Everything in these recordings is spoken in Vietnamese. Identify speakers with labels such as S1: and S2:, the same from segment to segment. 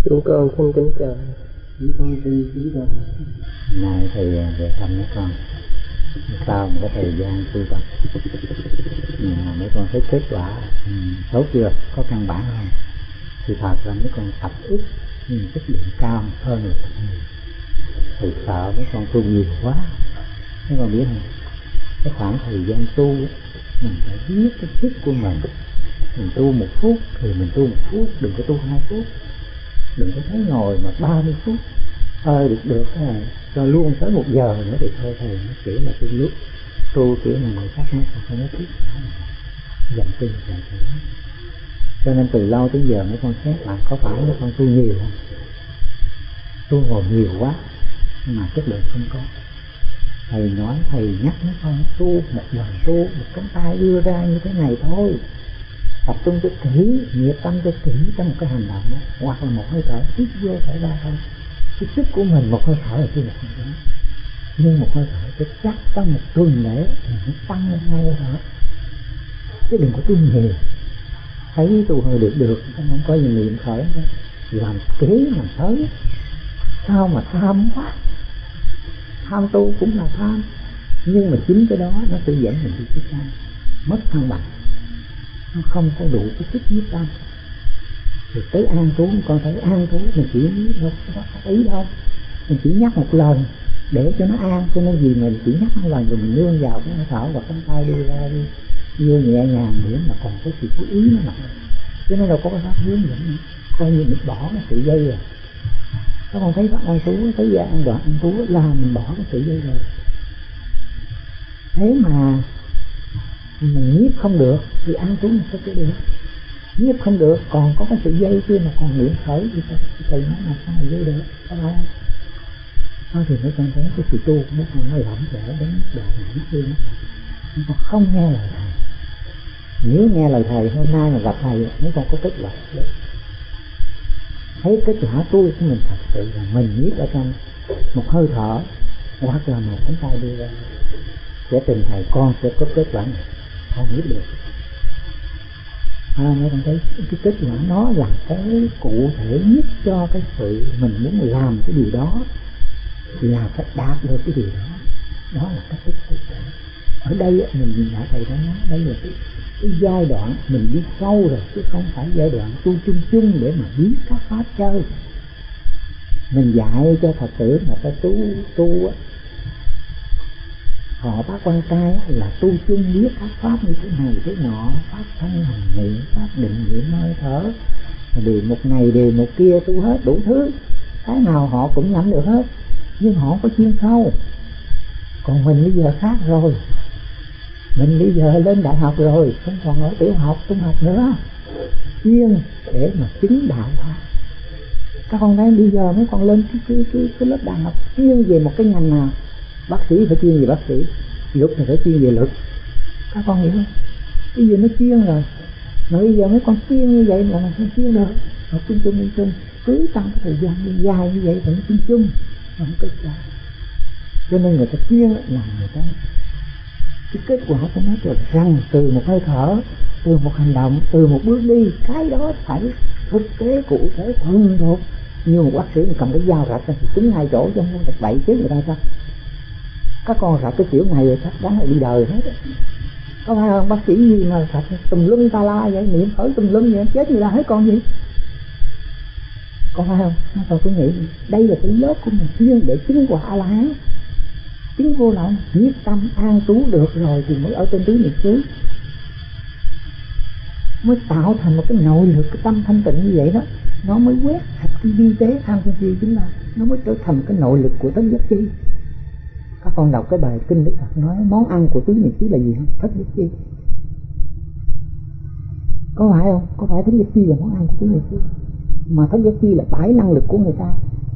S1: Chúng con xin kính chào.
S2: Chúng con xin kính chào. Này thầy về thăm mấy con. Sau một cái thời gian tu tập, mấy con thấy kết quả tốt chưa? Có căn bản không? Thì thật là mấy con tập ít nhưng chất lượng cao hơn là tập nhiều. Thầy sợ mấy con tu nhiều quá. Mấy con biết không? Cái khoảng thời gian tu mình phải biết cái sức của mình. Mình tu 1 phút thì mình tu 1 phút, đừng có tu 2 phút. Đừng có thấy ngồi mà 30 phút được cho luôn tới 1 giờ nữa thì thôi. Thầy nó kiểu là tu lúc tu kiểu là người khác nó không có thích dành tin dành cho nó. Cho nên từ lâu tới giờ mấy con xét lại có phải mấy con tu nhiều không? Tu ngồi nhiều quá mà chất lượng không có. Thầy nói, thầy nhắc mấy con tu một lần, tu một cánh tay đưa ra như thế này thôi, tập trung cho kỹ, nhiệt tâm cho kỹ trong một cái hành động đó, hoặc là một hơi thở hít vô thở ra thôi. Cái sức của mình một hơi thở là chưa một hơi thở, nhưng một hơi thở cho chắc trong một tuần lễ thì nó tăng lên 2 hơi thở, chứ đừng có tu nhiều. Thấy tu hơi được không có gì niệm khởi nữa, làm kỹ làm tới. Sao mà tham quá? Tham tu cũng là tham, nhưng mà chính cái đó nó sẽ dẫn mình đi cái sai, mất thăng bằng, nó không có đủ cái sức nhiếp tâm. Thì tới an trú, con thấy an trú mình chỉ đâu có ý đâu, mình chỉ nhắc một lần để cho nó an. Cho nên vì mình chỉ nhắc một lần rồi mình nương vào cái hơi thở và cánh tay đưa ra đi vô nhẹ nhàng để mà còn có sự chú ý nó nặng. Cho nên đâu có pháp hướng dẫn nữa, coi như mình bỏ cái sự dây rồi. Các con thấy bạn an trú, thấy ra an đoạn an trú là mình bỏ cái sự dây rồi. Thế mà mình nhiếp không được thì an trú mình sẽ cái được. Nhiếp không được, còn có cái sự dây kia mà còn niệm khởi thì thầy nói là sao mà dây được, có phải không? Thôi thì mấy con thấy cái sự tu của mấy con nó lỏng lẻo đến đoạn nản kia đó. Mấy con không nghe lời thầy. Nếu nghe lời thầy hôm nay mà gặp thầy, mấy con có kết quả được. Thấy kết quả tu của mình thật sự là mình nhiếp ở trong một hơi thở hoặc là một cánh tay đưa ra, sẽ trình thầy con sẽ có kết quả này, con nhiếp được. Mấy con thấy cái kết quả nó là cái cụ thể nhất cho cái sự mình muốn làm cái điều đó là phải đạt được cái điều đó. Đó là cách thức cụ thể. Ở đây mình nhìn lại thầy đã nói đây là cái giai đoạn mình đi sâu rồi, chứ không phải giai đoạn tu chung chung để mà biết các pháp chơi. Mình dạy cho Phật tử mà ta tu họ bác quan trai là tu chung biết các pháp như thế này thế nọ, pháp thân hành niệm, pháp định niệm hơi thở, điều một này điều một kia tu hết đủ thứ, cái nào họ cũng nhắm được hết, nhưng họ không có chuyên sâu. Còn mình bây giờ khác rồi, mình bây giờ lên đại học rồi, không còn ở tiểu học trung học nữa, chuyên để mà chứng đạo pháp. Các con thấy bây giờ mấy con lên cái lớp đại học chuyên về một cái ngành nào, bác sĩ phải chuyên về bác sĩ, luật thì phải chuyên về luật. Các con hiểu không? Bây giờ nó chuyên rồi, mà bây giờ mấy con chuyên như vậy mà không chuyên được. Học chung cứ tăng cái thời gian dài như vậy thì nó chung không kết quả. Cho nên người ta chuyên là người ta cái kết quả của nó là rằng từ một hơi thở, từ một hành động, từ một bước đi, cái đó phải thực tế cụ thể thuần thuộc. Như một bác sĩ mà cầm cái dao rạch thì tính 2 chỗ chứ không rạch bậy chứ người ta sao? Các con rạch cái kiểu này rồi chắc đáng là đi đời hết. Có phải không? Bác sĩ gì mà rạch tùm lum ta la vậy, niệm khởi tùm lum vậy, chết người ta hết con gì? Có phải không? Nó còn cứ nghĩ đây là cái lớp của mình chuyên để chứng quả A-la-hán, chứng vô lậu, nhiếp tâm an trú được rồi thì mới ở trên tứ niệm xứ, mới tạo thành một cái nội lực, cái tâm thanh tịnh như vậy đó, nó mới quét sạch cái vi tế tham sân si chúng ta, nó mới trở thành cái nội lực của thất giác chi. Các con đọc cái bài kinh Đức Phật nói món ăn của tứ niệm xứ là gì không? Thất giác chi. Có phải không? Có phải thất giác chi là món ăn của tứ niệm xứ? Mà thất giác chi là 7 năng lực của người ta,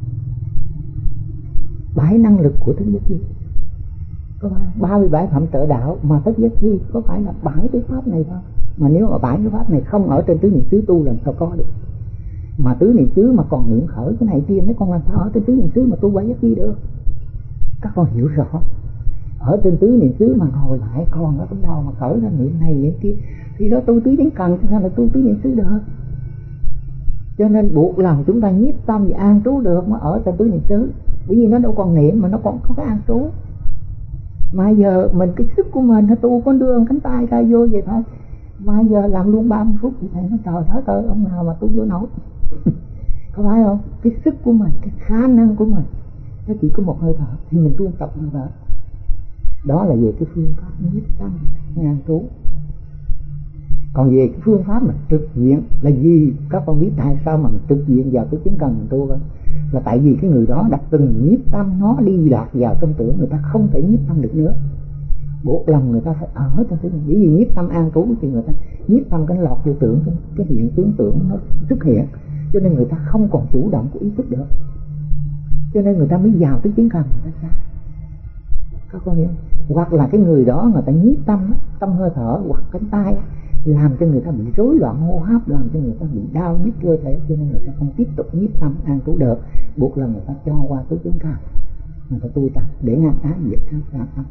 S2: 7 năng lực của thất giác chi. Có phải 37 phẩm trợ đạo mà thất giác chi có phải là 7 cái pháp này thôi. Mà nếu mà 7 cái pháp này không ở trên tứ niệm xứ tu làm sao có được? Mà tứ niệm xứ mà còn niệm khởi cái này kia, mấy con làm sao ở trên tứ niệm xứ mà tu bảy giác chi được? Các con hiểu rõ. Ở trên tứ niệm xứ mà ngồi lại còn ở trong đầu mà khởi ra niệm này niệm kia thì đó tu tứ chánh cần, sao là tu tứ niệm xứ được? Cho nên buộc lòng chúng ta nhiếp tâm và an trú được mới ở trong tứ niệm xứ. Bởi vì nó đâu còn niệm mà nó còn có cái an trú. Mà giờ mình cái sức của mình nó tu con đưa cánh tay ra vô vậy thôi. Mà giờ làm luôn 30 phút thì thầy nói trời đất ơi, ông nào mà tu vô nổi. Có phải không? Cái sức của mình, cái khả năng của mình nó chỉ có một hơi thở thì mình tu tập hơi thở. Đó là về cái phương pháp nhiếp tâm an trú. Còn về cái phương pháp mà trực diện là gì? Các con biết tại sao mà mình trực diện vào cái chứng cần mình tu không? Là tại vì cái người đó đã từng nhiếp tâm nó đi lạc vào trong tưởng, người ta không thể nhiếp tâm được nữa. Buộc lòng người ta phải ở trong tưởng. Bởi vì nhiếp tâm an trú thì người ta nhiếp tâm cái lọt vô tưởng, cái hiện tướng tưởng nó xuất hiện, cho nên người ta không còn chủ động của ý thức được. Cho nên người ta mới vào tới chứng cần người ta xa. Các con hiểu? Hoặc là cái người đó người ta nhiếp tâm, tâm hơi thở hoặc cánh tay làm cho người ta bị rối loạn hô hấp, làm cho người ta bị đau nhức cơ thể, cho nên người ta không tiếp tục nhiếp tâm an trú được, buộc là người ta cho qua tới chứng cần, người ta tu tập để ngăn ái diệt ác tâm.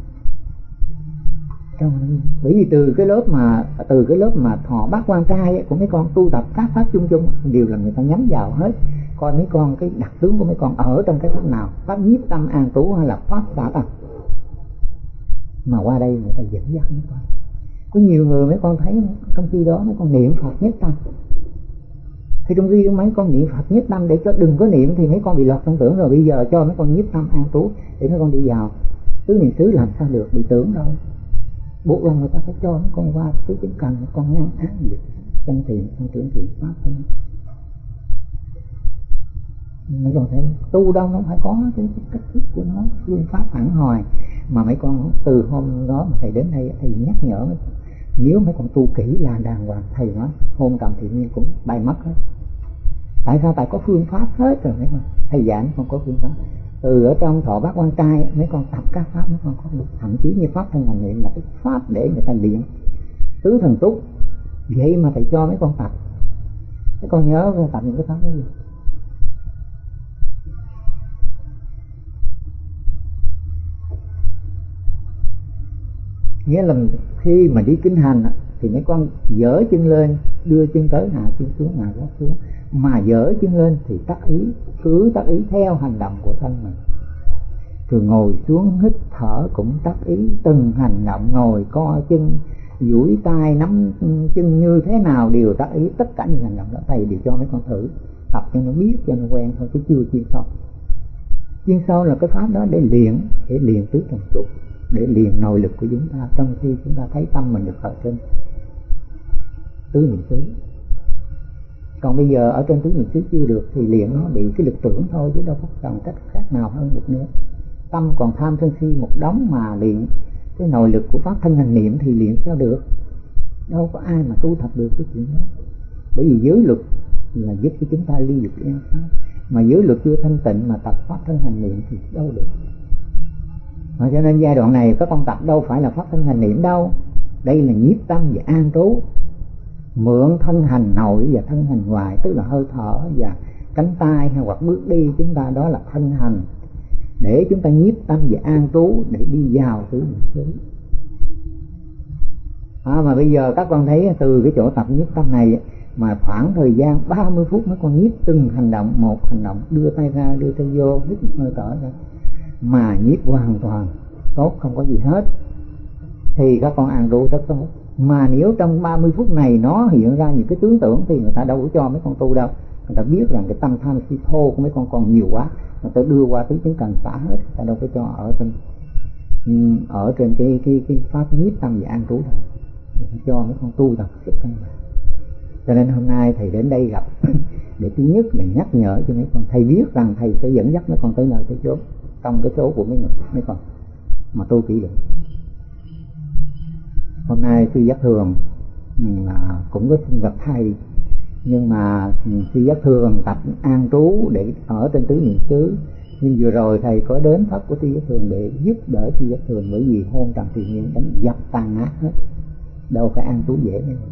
S2: Bởi vì từ cái lớp mà thọ bát quan trai của mấy con tu tập các pháp chung chung đều là người ta nhắm vào hết, coi mấy con cái đặc tướng của mấy con ở trong cái pháp nào, pháp nhiếp tâm an trú hay là pháp xả tâm. Mà qua đây người ta dẫn dắt mấy con. Có nhiều người mấy con thấy trong khi đó mấy con niệm Phật nhất tâm, thì trong khi mấy con niệm Phật nhất tâm để cho đừng có niệm thì mấy con bị lọt trong tưởng rồi. Bây giờ cho mấy con nhiếp tâm an trú để mấy con đi vào tứ niệm xứ làm sao được, bị tưởng đâu. Buộc lòng người ta phải cho mấy con qua tứ chứng cần, mấy con ngăn ác diệt sanh thiện sanh trưởng thiện pháp thôi. Mấy con thấy tu đâu nó phải có cái cách thức của nó, phương pháp hẳn hoi. Mà mấy con từ hôm đó mà thầy đến đây thầy nhắc nhở mấy con, nếu mấy con tu kỹ là đàng hoàng, thầy nói hôn trầm thiện nhiên cũng bay mất hết. Tại sao? Tại có phương pháp hết rồi mấy con. Thầy giảng không có phương pháp. Từ ở trong thọ bát quan trai mấy con tập các pháp mấy con có được, thậm chí như pháp thân hành niệm là cái pháp để người ta luyện tứ thần túc. Vậy mà thầy cho mấy con tập. Mấy con nhớ con tập những cái pháp đó gì? Nghĩa là khi mà đi kinh hành thì mấy con dỡ chân lên, đưa chân tới, hạ chân xuống, hạ gót xuống. Mà dỡ chân lên thì tác ý, cứ tác ý theo hành động của thân mình. Rồi ngồi xuống hít thở cũng tác ý từng hành động, ngồi co chân, duỗi tay, nắm chân như thế nào đều tác ý. Tất cả những hành động đó thầy đều cho mấy con thử tập cho nó biết, cho nó quen thôi, chứ chưa chuyên sâu. Chuyên sâu là cái pháp đó để luyện tứ thần túc, để luyện nội lực của chúng ta trong khi chúng ta thấy tâm mình được ở trên tứ niệm xứ. Còn bây giờ ở trên tứ niệm xứ chưa được thì luyện nó bị cái lực tưởng thôi, chứ đâu có cần cách khác nào hơn được nữa. Tâm còn tham sân si một đống mà luyện cái nội lực của pháp thân hành niệm thì luyện sao được? Đâu có ai mà tu tập được cái chuyện đó. Bởi vì giới luật là giúp cho chúng ta ly dục an pháp, mà giới luật chưa thanh tịnh mà tập pháp thân hành niệm thì đâu được. Mà cho nên giai đoạn này các con tập đâu phải là pháp thân hành niệm đâu, đây là nhiếp tâm và an trú, mượn thân hành nội và thân hành ngoài, tức là hơi thở và cánh tay hay hoặc bước đi chúng ta, đó là thân hành, để chúng ta nhiếp tâm và an trú để đi vào tứ niệm xứ. Mà bây giờ các con thấy từ cái chỗ tập nhiếp tâm này mà khoảng thời gian 30 phút mấy con nhiếp từng hành động, một hành động, đưa tay ra đưa tay vô, hít một hơi thở ra mà nhiếp hoàn toàn tốt, không có gì hết, thì các con an trú rất tốt. Mà nếu trong 30 phút này nó hiện ra những cái tướng tưởng thì người ta đâu có cho mấy con tu đâu. Người ta biết rằng cái tâm tham si thô của mấy con còn nhiều quá, người ta đưa qua tứ chứng cần xả hết, người ta đâu có cho ở trên cái pháp nhiếp tâm và an trú đâu, cho mấy con tu tập sức căn bản. Cho nên hôm nay thầy đến đây gặp để thứ nhất là nhắc nhở cho mấy con. Thầy biết rằng thầy sẽ dẫn dắt mấy con tới nơi tới chốn, trong cái số của mấy con mà tu kỹ được. Hôm nay sư giác thường cũng có xin gặp thầy, nhưng mà sư giác thường tập an trú để ở trên tứ niệm xứ. Nhưng vừa rồi thầy có đến pháp của sư giác thường để giúp đỡ sư giác thường, bởi vì hôn trầm thiện nhiên đánh dập tàn ác hết, đâu phải an trú dễ đâu,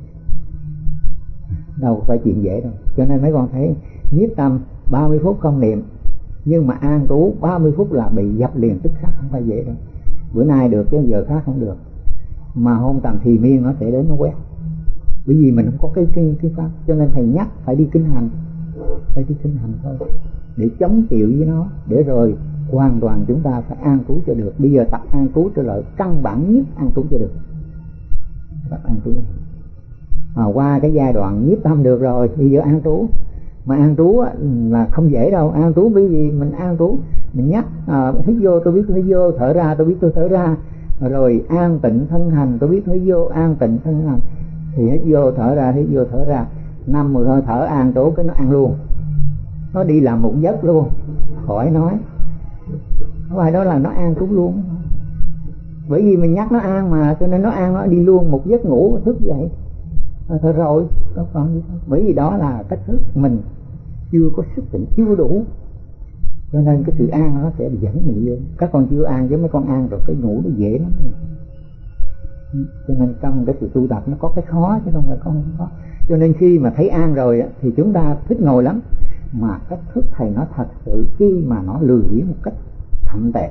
S2: đâu phải chuyện dễ đâu. Cho nên mấy con thấy nhiếp tâm 30 phút không niệm, nhưng mà an trú 30 phút là bị dập liền tức khắc, không phải dễ đâu. Bữa nay được chứ giờ khác không được. Mà hôn trầm thì miên nó sẽ đến nó quét, bởi vì mình không có cái pháp. Cho nên thầy nhắc phải đi kinh hành phải đi kinh hành thôi, để chống chịu với nó, để rồi hoàn toàn chúng ta phải an trú cho được. Bây giờ tập an trú trở lại căn bản nhất, an trú cho được, tập an trú. Qua cái giai đoạn nhiếp tâm được rồi, bây giờ an trú. Mà an trú là không dễ đâu. An trú bởi vì mình an trú, mình nhắc hít vô tôi biết tôi hít vô, thở ra tôi biết tôi thở ra, rồi an tịnh thân hành tôi biết hít vô, an tịnh thân hành, thì hít vô thở ra, hít vô thở ra, 5-10 hơi thở an trú, cái nó ăn luôn, nó đi làm một giấc luôn, khỏi nói. Ngoài đó là nó an trú luôn, bởi vì mình nhắc nó an mà, cho nên nó an, nó đi luôn một giấc ngủ, thức dậy thôi rồi, có còn gì không. Bởi vì đó là cách thức mình chưa có sức tỉnh, chưa đủ, cho nên cái sự an nó sẽ dẫn mình vô. Các con chưa an, chứ mấy con an rồi cái ngủ nó dễ lắm. Cho nên trong cái sự tu tập nó có cái khó chứ không phải không có. Cho nên khi mà thấy an rồi thì chúng ta thích ngồi lắm, mà cách thức thầy nói thật sự, khi mà nó lười biếng một cách thậm tệ,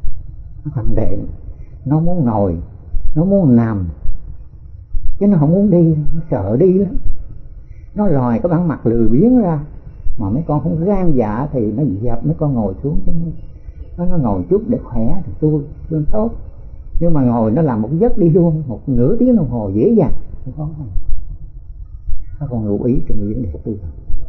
S2: nó muốn ngồi, nó muốn nằm, chứ nó không muốn đi, nó sợ đi lắm. Nó lòi cái bản mặt lười biếng ra, mà mấy con không gan dạ thì nó dẹp mấy con ngồi xuống, chứ nó ngồi chút để khỏe thì tu luôn tốt. Nhưng mà ngồi nó làm một giấc đi luôn, một nửa tiếng đồng hồ dễ dàng, không có. Các con lưu ý trong vấn đề tu.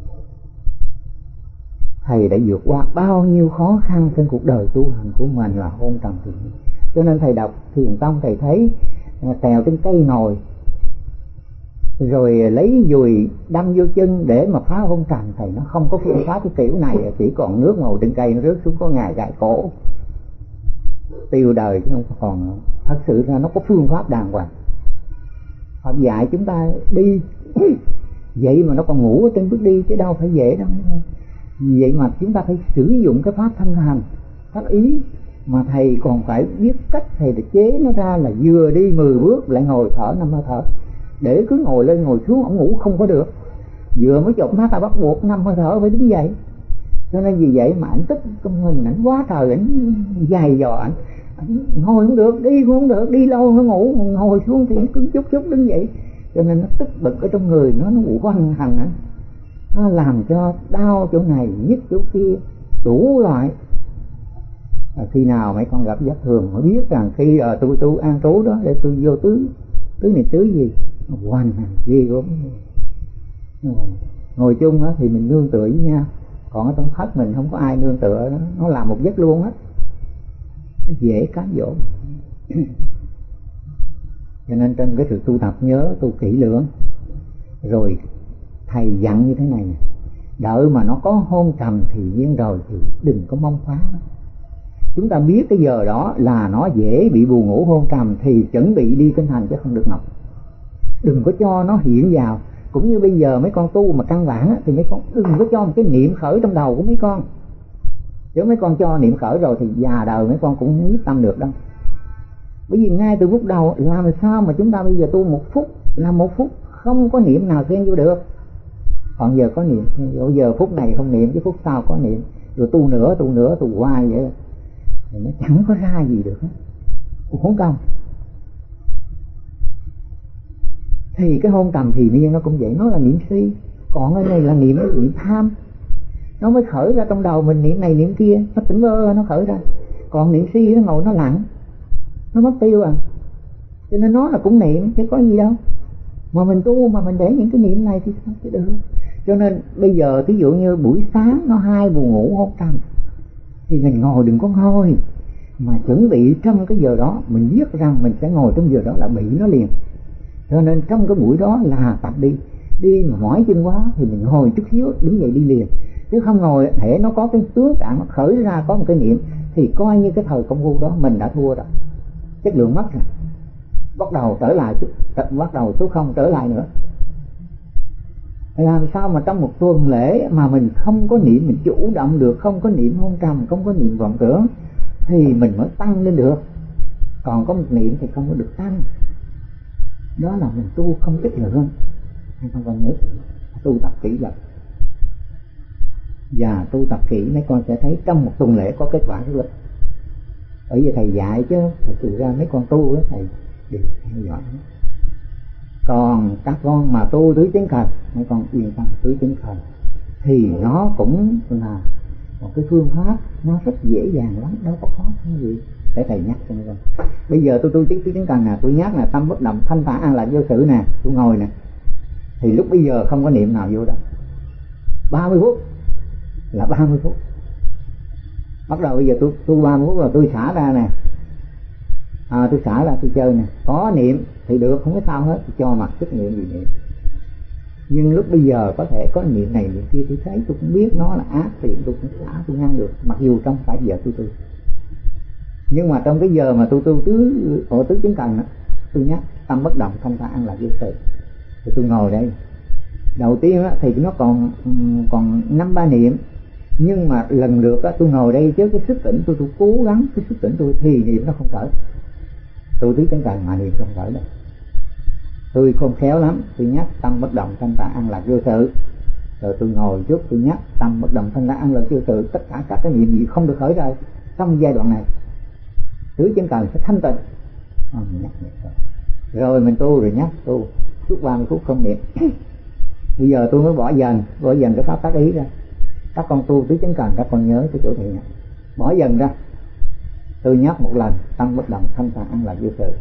S2: Thầy đã vượt qua bao nhiêu khó khăn trên cuộc đời tu hành của mình là hôn trầm thiền. Cho nên thầy đọc Thiền Tông, thầy thấy trèo trên cây ngồi, rồi lấy dùi đâm vô chân để mà phá hôn trầm. Thầy nó không có phương pháp cái kiểu này, chỉ còn nước ngồi trên cây nó rớt xuống có ngài gãi cổ tiêu đời, chứ không còn. Thật sự ra nó có phương pháp đàng hoàng. Pháp dạy chúng ta đi vậy mà nó còn ngủ ở trên bước đi, chứ đâu phải dễ đâu. Vậy mà chúng ta phải sử dụng cái pháp thân hành, pháp ý, mà thầy còn phải biết cách thầy để chế nó ra là vừa đi 10 bước lại ngồi thở 5 hơi thở, để cứ ngồi lên ngồi xuống ổng ngủ không có được. Vừa mới chợp mắt là bắt buộc 5 hơi thở phải đứng dậy. Cho nên vì vậy mà ảnh tức trong mình, ảnh quá trời, ảnh dày dò, ảnh ngồi không được, đi cũng không được, đi lâu nó ngủ, ngồi xuống thì cứ chút đứng dậy. Cho nên nó tức bực ở trong người, nó quanh hành ảnh, nó làm cho đau chỗ này nhức chỗ kia đủ loại. Khi nào mấy con gặp giác thường mới biết rằng khi tôi tu an trú đó để tôi vô tứ này tứ gì hoành hành ghê gớm. Ngồi chung đó thì mình nương tựa với nhau, còn ở trong thất mình không có ai nương tựa, nó làm một giấc luôn á, nó dễ cám dỗ. Cho nên trên cái sự tu tập nhớ tu kỹ lưỡng. Rồi thầy dặn như thế này nè, đợi mà nó có hôn trầm thì nhiên rồi thì đừng có mong phá nó. Chúng ta biết cái giờ đó là nó dễ bị buồn ngủ hôn trầm thì chuẩn bị đi kinh hành chứ không được ngọc. Đừng có cho nó hiện vào. Cũng như bây giờ mấy con tu mà căn bản thì mấy con đừng có cho một cái niệm khởi trong đầu của mấy con. Nếu mấy con cho niệm khởi rồi thì già đời mấy con cũng không nhiếp tâm được đâu. Bởi vì ngay từ lúc đầu làm sao mà chúng ta bây giờ tu 1 phút là 1 phút không có niệm nào xen vô được. Còn giờ có niệm, giờ phút này không niệm, cái phút sau có niệm, rồi tu nữa tu hoài vậy thì nó chẳng có ra gì được hết, uổng công. Thì cái hôn trầm thì nhiên nó cũng vậy, nó là niệm si, còn cái này là niệm tham, nó mới khởi ra trong đầu mình, niệm này niệm kia, nó tỉnh bơ nó khởi ra. Còn niệm si nó ngồi nó lặng, nó mất tiêu à. Cho nên nó là cũng niệm chứ có gì đâu. Mà mình tu mà mình để những cái niệm này thì sao sẽ được. Cho nên bây giờ ví dụ như buổi sáng nó 2 buồn ngủ hôn trầm thì mình ngồi đừng có ngồi, mà chuẩn bị trong cái giờ đó mình biết rằng mình sẽ ngồi trong giờ đó là bị nó liền. Cho nên trong cái buổi đó là tập đi mà mỏi chân quá thì mình ngồi chút xíu đứng dậy đi liền, chứ không ngồi thể nó có cái tướng trạng nó khởi ra có một cái niệm thì coi như cái thời công phu đó mình đã thua rồi, chất lượng mất rồi. Bắt đầu trở lại, bắt đầu số không trở lại nữa. Làm sao mà trong một tuần lễ mà mình không có niệm, mình chủ động được, không có niệm hôn trầm, không có niệm vọng tưởng thì mình mới tăng lên được. Còn có một niệm thì không có được tăng. Đó là mình tu không chất lượng. Không còn nhớ tu tập kỹ lắm. Và tu tập kỹ mấy con sẽ thấy trong một tuần lễ có kết quả rất lớn. Bởi vì thầy dạy chứ thật sự ra mấy con tu đó thầy đều theo dõi. Còn các con mà tu tứ chánh cần, mấy con yên tâm tứ chánh cần thì nó cũng là một cái phương pháp nó rất dễ dàng lắm, đâu có khó khăn gì. Để thầy nhắc cho con. Bây giờ tôi chứng cần nè, tôi nhắc là tâm bất động thanh thản an lạc vô sự nè, tôi ngồi nè, thì lúc bây giờ không có niệm nào vô đâu. 30 phút là 30 phút. Bắt đầu bây giờ tôi 30 phút rồi tôi xả ra nè, tôi xả ra tôi chơi nè, có niệm thì được, không có sao hết, tôi cho mặc sức niệm gì niệm. Nhưng lúc bây giờ có thể có niệm này niệm kia, tôi thấy tôi cũng biết nó là ác thì tôi cũng xả, tôi ngăn được, mặc dù trong phải giờ tôi tu. Nhưng mà trong cái giờ mà tôi tu tứ chứng cần đó, tôi nhắc tâm bất động thanh thản an lạc vô sự, thì tôi ngồi đây. Đầu tiên á, thì nó còn 5-3 niệm, nhưng mà lần lượt á, tôi ngồi đây chứ cái sức tỉnh tôi cố gắng cái sức tỉnh tôi thì niệm nó không khởi. Tôi tứ chứng cần mà niệm không khởi đâu. Tôi không khéo lắm, tôi nhắc tâm bất động thanh thản an lạc vô sự, rồi tôi ngồi chút tôi nhắc tâm bất động thanh thản an lạc vô sự, tất cả các cái niệm gì không được khởi ra trong giai đoạn này, tứ chứng cần sẽ thanh tịnh. Nhắc rồi mình tu, rồi nhắc tu suốt 30 phút không niệm. Bây giờ tôi mới bỏ dần cái pháp tác ý ra. Các con tu tứ chứng cần các con nhớ cái chỗ này, bỏ dần ra. Tôi nhắc một lần tâm bất động thanh thản an lạc vô sự,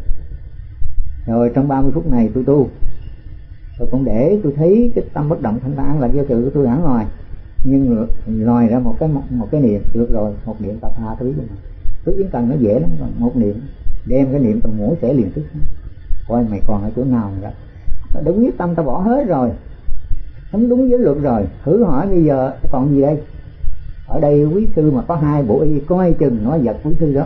S2: rồi trong 30 phút này tôi tu, tôi cũng để tôi thấy cái tâm bất động thanh thản an lạc vô sự của tôi hẳn ngoài, nhưng lòi ra một cái niệm được rồi, một niệm tập tha thứ. Tứ chứng cần nó dễ lắm, một niệm đem cái niệm tầm ngủ sẽ liền tức. Coi mày còn ở chỗ nào nữa, đã quyết tâm ta bỏ hết rồi, không đúng với luật rồi, thử hỏi bây giờ còn gì đây. Ở đây quý sư mà có 2 bộ y, coi chừng nó giật quý sư đó.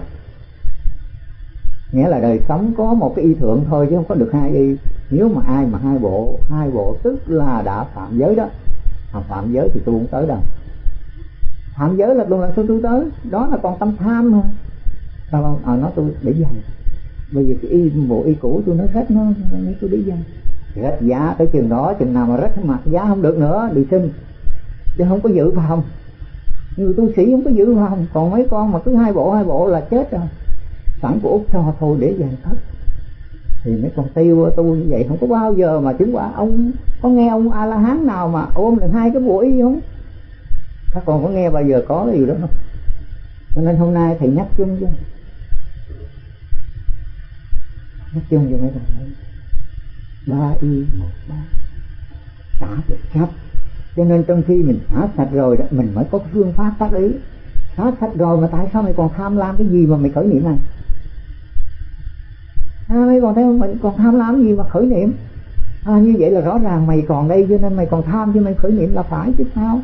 S2: Nghĩa là đời sống có một cái y thượng thôi chứ không có được 2 y. Nếu mà ai mà hai bộ tức là đã phạm giới đó. Phạm giới thì tôi không tới đâu. Phạm giới là luôn là tôi tới, đó là còn tâm tham mà. Sao nó tôi để dành. Bởi vì cái bộ y cũ tôi nó rách, nó tôi để dành. Rách giá tới chừng đó, chừng nào mà rách mặt giá không được nữa bị sinh, chứ không có giữ phòng. Người tu sĩ không có giữ phòng, còn mấy con mà cứ hai bộ là chết rồi. Sẵn của Út cho thôi để dành thất. Thì mấy con tiêu tu như vậy không có bao giờ mà chứng quả. Ông có nghe ông A La Hán nào mà ôm lên 2 cái bộ y không? Các con có nghe bao giờ có cái điều đó không? Cho nên hôm nay thầy nhắc chung cho mấy con thấy 3 y 1 3 xả được sạch. Cho nên trong khi mình xả sạch rồi đó, mình mới có phương pháp tác ý. Xả sạch rồi mà tại sao mày còn tham lam cái gì mà mày khởi niệm này? Mày còn thấy mày còn tham lam cái gì mà khởi niệm? Như vậy là rõ ràng mày còn đây cho nên mày còn tham, chứ mày khởi niệm là phải chứ sao?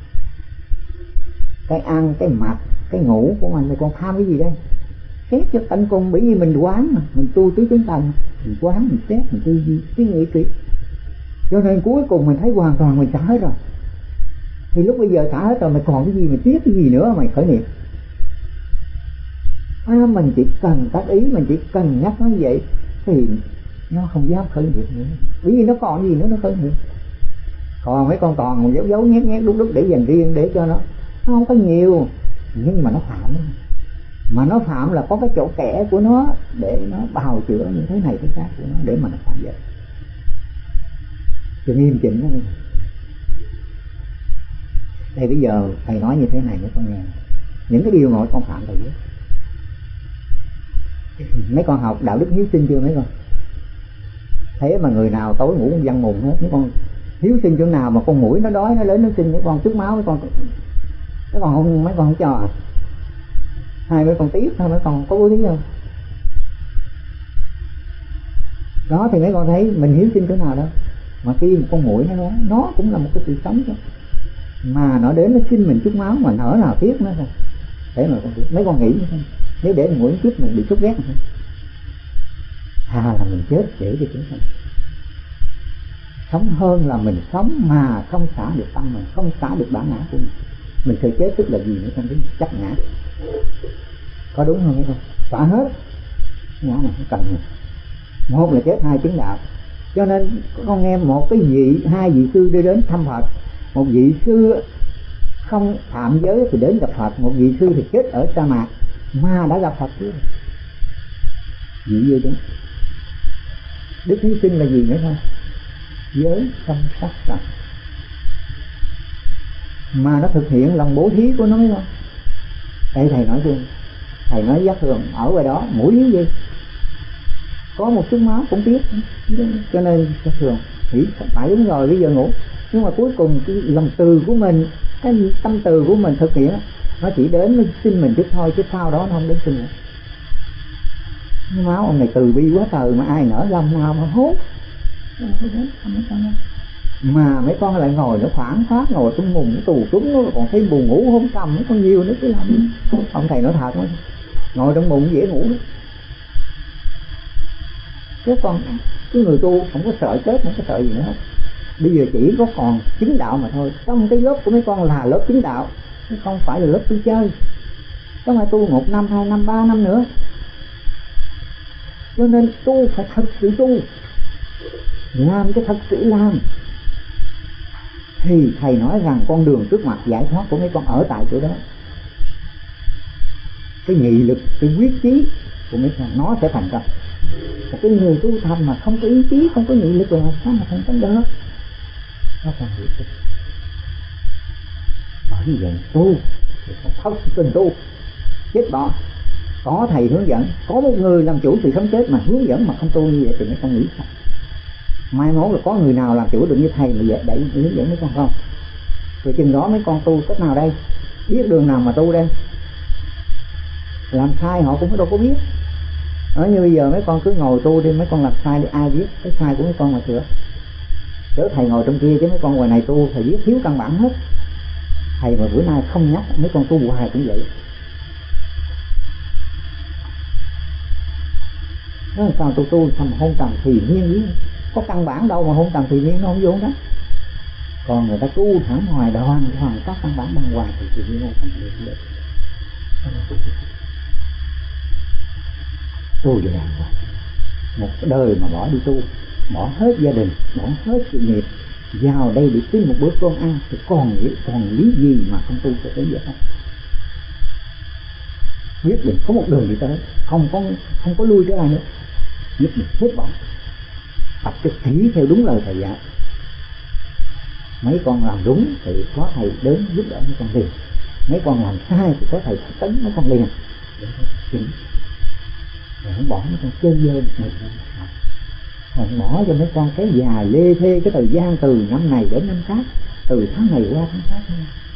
S2: Cái ăn, cái mặc, cái ngủ của mày còn tham cái gì đây? Xét cho tận cùng, bởi vì mình quán mà, mình tu tứ chứng cần, mình quán, mình xét, mình tư duy, suy nghĩ kỹ. Cho nên cuối cùng mình thấy hoàn toàn mình xả hết rồi. Thì lúc bây giờ xả hết rồi, mày còn cái gì, mày tiếc cái gì nữa mày khởi niệm? Mình chỉ cần tác ý, mình chỉ cần nhắc nó như vậy thì nó không dám khởi niệm nữa. Bởi vì nó còn gì nữa nó khởi niệm. Còn mấy con toàn giấu nhét đúc để dành riêng để cho nó không có nhiều, nhưng mà nó phạm. Mà nó phạm là có cái chỗ kẻ của nó để nó bào chữa những thế này thế khác của nó để mà nó phạm vậy. Cho nghiêm chỉnh đó. Đây bây giờ thầy nói như thế này mấy con nghe. Những cái điều mà con phạm thầy biết. Mấy con học đạo đức hiếu sinh chưa mấy con? Thế mà người nào tối ngủ văn mùng hết. Mấy con hiếu sinh chỗ nào mà con mũi nó đói nó lớn nó sinh mấy con trước máu mấy con không cho à? Hai mấy con tiếc thôi, mấy con có bố thí không? Đó thì mấy con thấy mình hiếu sinh chỗ nào đâu. Mà khi một con muỗi nó nói, nó cũng là một cái sự sống thôi. Mà nó đến nó xin mình chút máu mà nỡ nào tiếc nó không? Để mà mấy con nghĩ như thế. Nếu để muỗi chút mình bị sốt rét không? Thà là mình chết để cho chúng sanh. Sống hơn là mình sống mà không xả được tâm mình, không xả được bản ngã của mình. Mình sẽ chết tức là gì nữa không biết, chắc ngã. Có đúng không mấy con? Xả hết ngã này không cần nữa. Một là chết, hai chứng đạo. Cho nên con nghe một cái vị, 2 vị sư đi đến thăm Phật. Một vị sư không phạm giới thì đến gặp Phật, một vị sư thì chết ở sa mạc mà đã gặp Phật chứ. Vị vô đúng. Đức hiếu sinh là gì nữa thôi? Giới không sát sanh. mà nó thực hiện lòng bố thí của nó mấy con. Đây thầy nói chung, thầy nói giác thường ở ngoài đó mũi cái gì có một chút máu cũng tiếc, cho nên giác thường nghĩ phải đúng rồi bây giờ ngủ. Nhưng mà cuối cùng cái lòng từ của mình, cái tâm từ của mình thực hiện nó chỉ đến nó xin mình chút thôi, chứ sau đó nó không đến xin nữa. Máu ông này từ bi quá trời mà ai nở lòng nào mà hốt. Mà mấy con lại ngồi nó phản phát, ngồi trong mùng tù túng, nó còn thấy buồn ngủ không cầm, mấy con nhiều nữa chứ làm. Ông thầy nói thật đó, ngồi trong mùng dễ ngủ đó. Chứ còn cái người tu không có sợ chết, không có sợ gì nữa hết. Bây giờ chỉ có còn chứng đạo mà thôi. Trong cái lớp của mấy con là lớp chứng đạo, chứ không phải là lớp tu chơi. Không phải tu 1 năm, 2 năm, 3 năm nữa. Cho nên tu phải thật sự tu, làm cái thật sự làm. Thì thầy nói rằng con đường trước mặt giải thoát của mấy con ở tại chỗ đó. Cái nghị lực, cái quyết chí của mấy con nó sẽ thành công. Một cái người tu thành mà không có ý chí, không có nghị lực là sao mà thành công được? Nó còn hiểu được. Bởi vậy tu thì phải thật tình tu, chết bỏ. Có thầy hướng dẫn, có một người làm chủ sự sống chết mà hướng dẫn mà không tu như vậy thì mấy con nghĩ sao? Mai mốt là có người nào làm chủ được như thầy mà dễ đẩy hướng dẫn mấy con không? Rồi chừng đó mấy con tu cách nào đây? Biết đường nào mà tu đây? Làm sai họ cũng đâu có biết. Như bây giờ mấy con cứ ngồi tu đi, mấy con làm sai đi, ai biết cái sai của mấy con mà sửa? Chớ thầy ngồi trong kia chứ mấy con ngoài này tu thầy biết thiếu căn bản hết. Thầy mà bữa nay không nhắc mấy con tu hoài cũng vậy. Nói sao tu sao mà hôn trầm thì nhiên, có căn bản đâu mà hôn trầm thì nhiên nó không vô đó. Còn người ta tu thẳng ngoài hoàn có căn bản bằng hoàng thì nhiên nó thành được. Tu về đàng hoàng. Một đời mà bỏ đi tu, bỏ hết gia đình, bỏ hết sự nghiệp, vào đây để kiếm một bữa cơm ăn thì còn lý gì mà không tu cho tới giờ không? Quyết định có một đường đi tới, không có lui trở lại nữa. Quyết định hết bỏ, tập cho kỹ theo đúng lời thầy dạy. Mấy con làm đúng thì có thầy đến giúp đỡ mấy con liền. Mấy con làm sai thì có thầy tấn mấy con liền. Để chỉnh. Rồi không bỏ mấy con chơi dơ mình. Rồi bỏ cho mấy con cái dài lê thê cái thời gian từ năm này đến năm khác, từ tháng này qua tháng khác.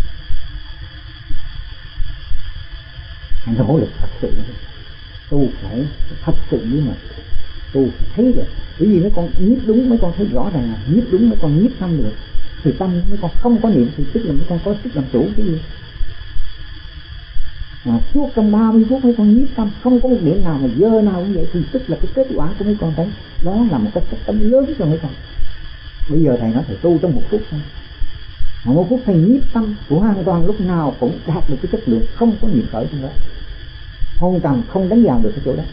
S2: Hãy nỗ lực thật sự. Tu phải thật sự với mình. Tu phải thấy được. Bởi vì mấy con nhiếp đúng, mấy con thấy rõ ràng là nhiếp đúng, mấy con nhiếp tâm được. Thì tâm mấy con không có niệm thì tức là mấy con có sức làm chủ cái gì. Mà suốt trong 30 phút mấy con nhiếp tâm không có một điểm nào mà dơ nào cũng vậy thì tức là cái kết quả của mấy con thấy. Đó là một cái cách tâm lớn cho mấy con. Bây giờ thầy nói thầy tu trong 1 phút thôi. Mà 1 phút thầy nhiếp tâm của hoàn toàn lúc nào cũng đạt được cái chất lượng, không có niệm khởi trong đó. Hôn trầm không đánh vào được cái chỗ đó.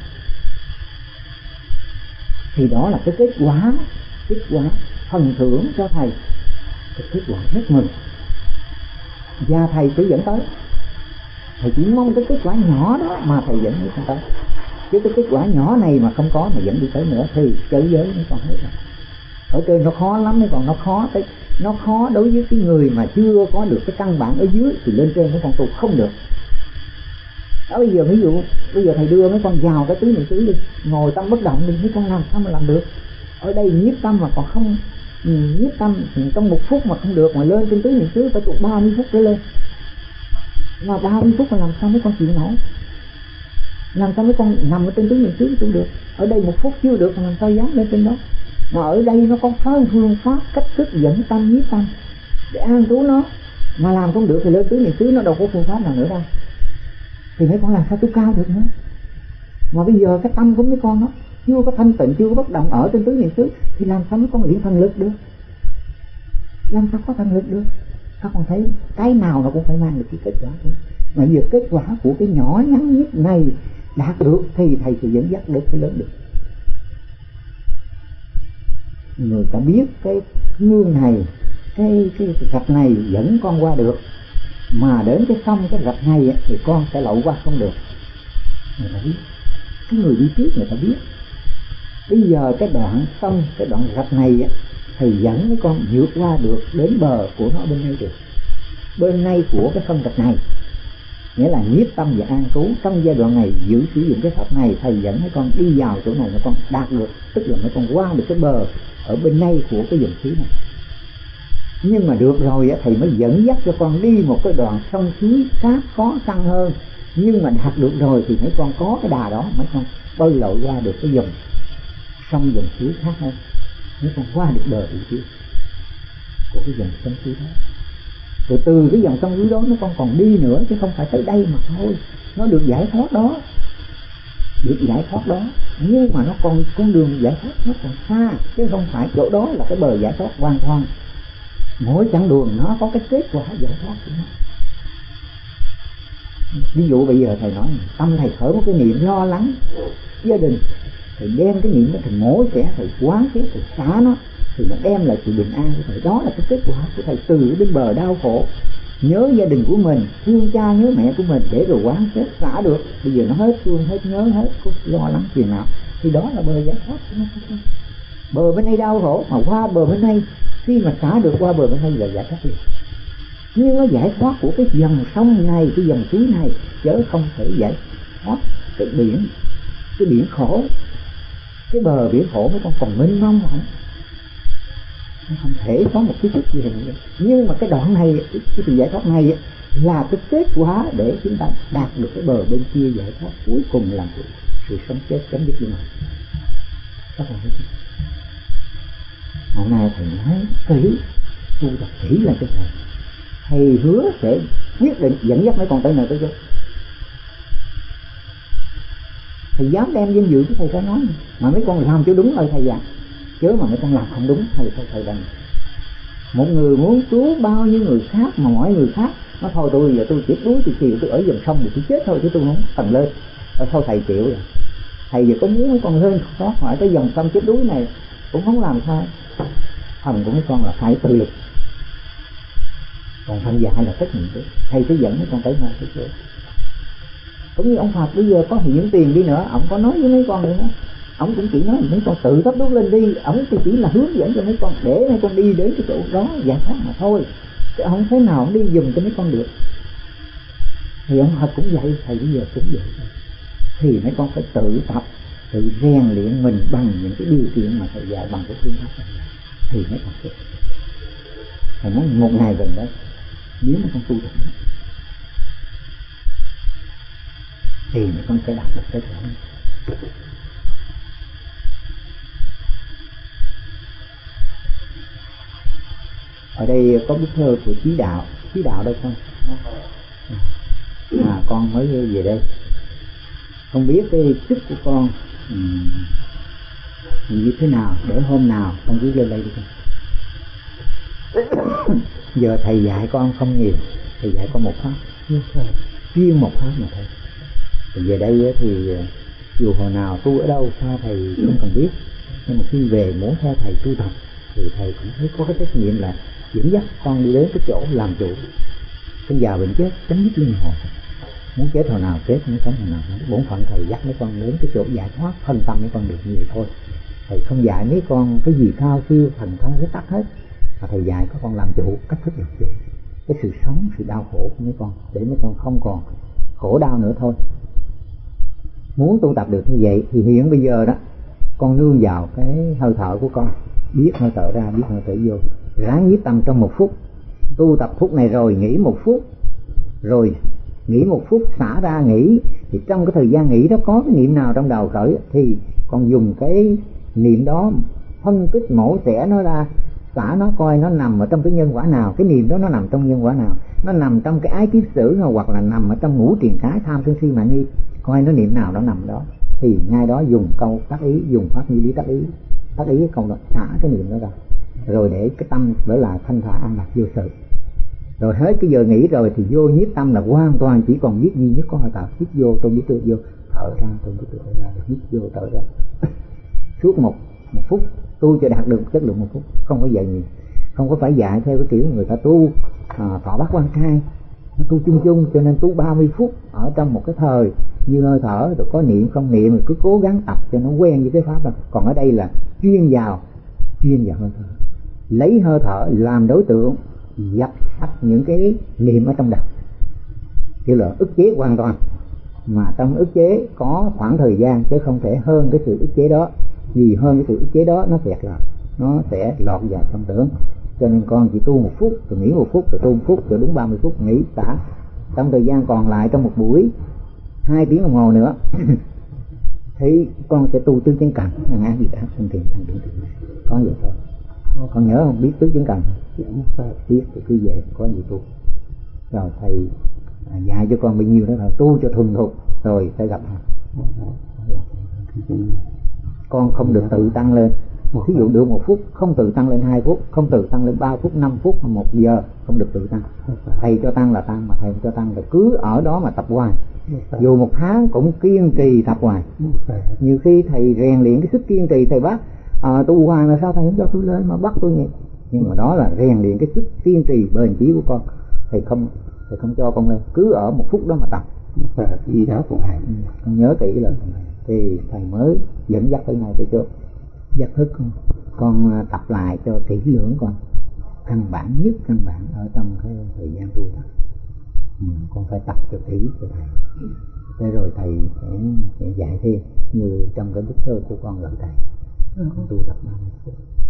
S2: Thì đó là cái kết quả phần thưởng cho thầy, cái kết quả rất mừng. Và thầy sẽ dẫn tới. Thầy chỉ mong cái kết quả nhỏ đó mà thầy dẫn tới. Chứ cái kết quả nhỏ này mà không có mà dẫn đi tới nữa thì chớ giới mới còn hết rồi. Ở trên nó khó lắm, mới còn nó khó đối với cái người mà chưa có được cái căn bản ở dưới thì lên trên mấy con tu không được. Đó bây giờ thầy đưa mấy con vào cái tứ niệm xứ đi, ngồi tâm bất động đi, mấy con làm sao mà làm được? Ở đây nhiếp tâm mà còn không nhiếp tâm trong 1 phút mà không được, mà lên trên tứ niệm xứ phải tụ 30 phút để lên. Mà 30 phút mà làm sao mấy con chịu nổi? Làm sao mấy con nằm ở trên tứ niệm xứ cũng được? Ở đây 1 phút chưa được mà làm sao dám lên trên đó? Mà ở đây nó có phương pháp cách thức dẫn tâm nhiếp tâm để an trú nó, mà làm không được thì lên tứ niệm xứ nó đâu có phương pháp nào nữa đâu. Thì mấy con làm sao tu cao được nữa? Mà bây giờ cái tâm của mấy con nó chưa có thanh tịnh, chưa có bất động ở trên tứ niệm xứ thì làm sao mấy con luyện thần lực được? Làm sao có thần lực được? Các con thấy cái nào nó cũng phải mang được cái kết quả của nó. Mà giờ kết quả của cái nhỏ nhắn nhất này đạt được thì thầy sẽ dẫn dắt được cái lớn được. Người ta biết cái mương này, cái rạch này dẫn con qua được, mà đến cái xong cái rạch này thì con sẽ lậu qua không được. Người ta biết, cái người đi trước người ta biết. Bây giờ cái đoạn xong cái đoạn rạch này thì dẫn mấy con vượt qua được đến bờ của nó bên đây được. bên nay của cái phân trạch này, nghĩa là nhiếp tâm và an trú. Trong giai đoạn này giữ sử dụng cái pháp này, thầy dẫn mấy con đi vào chỗ này, mấy con đạt được, tức là mấy con qua được cái bờ ở bên này của cái dòng suối này. Nhưng mà được rồi thầy mới dẫn dắt cho con đi một cái đoạn sông suối khác khó khăn hơn, nhưng mà đạt được rồi thì mấy con có cái đà đó, mấy con bơi lội qua được cái dòng sông dòng suối khác hơn, mấy con qua được bờ bên kia của cái dòng sông suối đó. Rồi từ cái dòng sông suối đó nó còn đi nữa, chứ không phải tới đây mà thôi. Nó được giải thoát đó, được giải thoát đó, nhưng mà nó còn con đường giải thoát nó còn xa, chứ không phải chỗ đó là cái bờ giải thoát hoàn toàn. Mỗi chặng đường nó có cái kết quả giải thoát của nó. Ví dụ bây giờ thầy nói tâm thầy khởi một cái niệm lo lắng gia đình, thầy đem cái niệm đó thầy mổ xẻ, thầy quán xét, thầy xả nó, thì nó đem lại sự bình an của thầy. Đó là cái kết quả của thầy từ bên bờ đau khổ, nhớ gia đình của mình, thương cha nhớ mẹ của mình, để rồi quán xét xả được. Bây giờ nó hết thương, hết nhớ, hết lo lắng phiền não, thì đó là bờ giải thoát của nó. Bờ bên đây đau khổ mà qua bờ bên đây, khi mà xả được qua bờ bên đây là giải thoát liền. Nhưng nó giải thoát của cái dòng sông này, cái dòng suối này, chứ không thể giải thoát cái biển khổ. Cái bờ biển khổ mấy con còn mênh mông không? Nó không thể có một cái chút gì hình vậy. Nhưng mà cái đoạn này, cái sự giải thoát này là cái kết quả để chúng ta đạt được cái bờ bên kia giải thoát cuối cùng, là sự sống chết chấm dứt như này. Các bạn thấy không? Hôm nay thầy nói kỹ, tu tập kỹ là cho thầy. Thầy hứa sẽ quyết định dẫn dắt mấy con tới nơi tới chỗ. Thầy dám đem danh dự của thầy ra nói, mà mấy con làm cho đúng lời thầy dặn, chứ mà mấy con làm không đúng thầy rằng một người muốn cứu bao nhiêu người khác mà mọi người khác nó thôi tôi giờ tôi chết đuối, tôi chịu, tôi ở dòng sông thì tôi chết thôi, chứ tôi không cần lên. Thôi thầy chịu rồi. Thầy giờ có muốn mấy con lên thoát khỏi cái dòng sông chết đuối này cũng không làm sao. Phần của mấy con là phải tự lực, còn phần dạy là trách nhiệm. Thầy sẽ dẫn mấy con tới nơi tới chỗ. Cũng như ông Phật bây giờ có hiện tiền đi nữa, ông có nói với mấy con nữa, ông cũng chỉ nói mấy con tự thắp đốt lên đi, ông chỉ là hướng dẫn cho mấy con để mấy con đi đến cái chỗ đó giải thoát mà thôi, chứ không thế nào ông đi giùm cho mấy con được. Thì ông Phật cũng vậy, thầy bây giờ cũng vậy. Thì mấy con phải tự tập, tự rèn luyện mình bằng những cái điều kiện mà thầy dạy, bằng cái phương pháp này, thì mấy con sẽ. Thầy nói một ngày gần đấy, nếu mấy con tu tập thì mấy con sẽ đạt được kết quả. Ở đây có bức thơ của Chí Đạo đây không? Con mới về đây, không biết cái chức của con như thế nào, để hôm nào con cứ lên đây đi con. Giờ thầy dạy con không nhiều, thầy dạy con một pháp, chuyên một pháp mà thôi. Thì về đây thì dù hồi nào tu ở đâu sao thầy không cần biết, nhưng mà khi về muốn theo thầy tu tập thì thầy cũng thấy có cái trách nhiệm là dẫn dắt con đi đến cái chỗ làm chủ. Cái già bệnh chết chấm dứt linh hồn, muốn chết hồi nào chết, muốn sống hồi nào sống. Bổn phận thầy dắt mấy con đến cái chỗ giải thoát, phân tâm mấy con được như vậy thôi. Thầy không dạy mấy con cái gì cao siêu thành công cái tắc hết, mà thầy dạy các con làm chủ, cách thức làm chủ cái sự sống, sự đau khổ của mấy con, để mấy con không còn khổ đau nữa thôi. Muốn tu tập được như vậy thì hiện bây giờ đó con nương vào cái hơi thở của con, biết hơi thở ra, biết hơi thở vô, ráng nhiếp tâm trong 1 phút. Tu tập phút này rồi nghỉ 1 phút, rồi nghỉ 1 phút xả ra nghỉ. Thì trong cái thời gian nghỉ đó có cái niệm nào trong đầu khởi thì con dùng cái niệm đó phân tích mổ xẻ nó ra, xả nó coi nó nằm ở trong cái nhân quả nào. Cái niệm đó nó nằm trong nhân quả nào, nó nằm trong cái ái kiết sử, hoặc là nằm ở trong ngũ triền cái, tham sân si mạng nghi, coi nó niệm nào nó nằm đó. Thì ngay đó dùng câu tác ý, dùng pháp như lý tác ý cái câu đó, xả cái niệm đó ra, rồi để cái tâm trở lại thanh thản an lạc vô sự. Rồi hết cái giờ nghỉ rồi thì vô nhiếp tâm là hoàn toàn chỉ còn biết duy nhất có hơi thở. Hít vô tôi biết tôi vô, thở ra tôi biết tôi thở ra, hít vô thở ra suốt một phút. Tu cho đạt được chất lượng 1 phút, không có dạy nhiều, không có phải dạy theo cái kiểu người ta tu thọ bát quan trai, nó tu chung chung, cho nên tu 30 phút ở trong một cái thời như hơi thở, rồi có niệm không niệm, rồi cứ cố gắng tập cho nó quen với cái pháp đó. Còn ở đây là chuyên vào hơi thở, lấy hơi thở làm đối tượng, dập tắt những cái niệm ở trong đầu, kiểu là ức chế hoàn toàn. Mà trong ức chế có khoảng thời gian chứ không thể hơn cái sự ức chế đó. Vì hơn cái sự ức chế đó nó sẽ lọt vào trong tưởng. Cho nên con chỉ tu 1 phút rồi nghỉ 1 phút, rồi tu 1 phút rồi đúng 30 phút nghỉ xả. Trong thời gian còn lại trong một buổi 2 tiếng đồng hồ nữa thì con sẽ tu tứ chánh cần, ngã gì đã không thiền thành điện tiền này. Có vậy thôi. Con nhớ không biết tứ chánh cần biết thì cứ về có gì tu. Rồi thầy dạy cho con bao nhiêu đó là tu cho thuần thục rồi sẽ gặp thầy. Con không được tự tăng lên. Ví dụ được 1 phút, không tự tăng lên 2 phút, không tự tăng lên 3 phút, 5 phút, 1 giờ, không được tự tăng. Thầy cho tăng là tăng, mà thầy cho tăng là cứ ở đó mà tập hoài. Dù 1 tháng cũng kiên trì tập hoài. Nhiều khi thầy rèn luyện cái sức kiên trì, thầy bắt tu hoài mà sao thầy không cho tôi lên mà bắt tôi nhỉ? Nhưng mà đó là rèn luyện cái sức kiên trì bền chí của con. Thầy không cho con lên, cứ ở 1 phút đó mà tập.
S1: Gì đó cũng hay.
S2: Con nhớ kỹ là thì thầy mới dẫn dắt tới này để cho giác thức con tập lại cho kỹ lưỡng con. Căn bản nhất ở trong cái thời gian tu tập. Con phải tập cho kỹ cho thầy. Thế rồi thầy sẽ dạy thêm như trong cái bức thơ của con gửi thầy. Con tu tập 30 phút.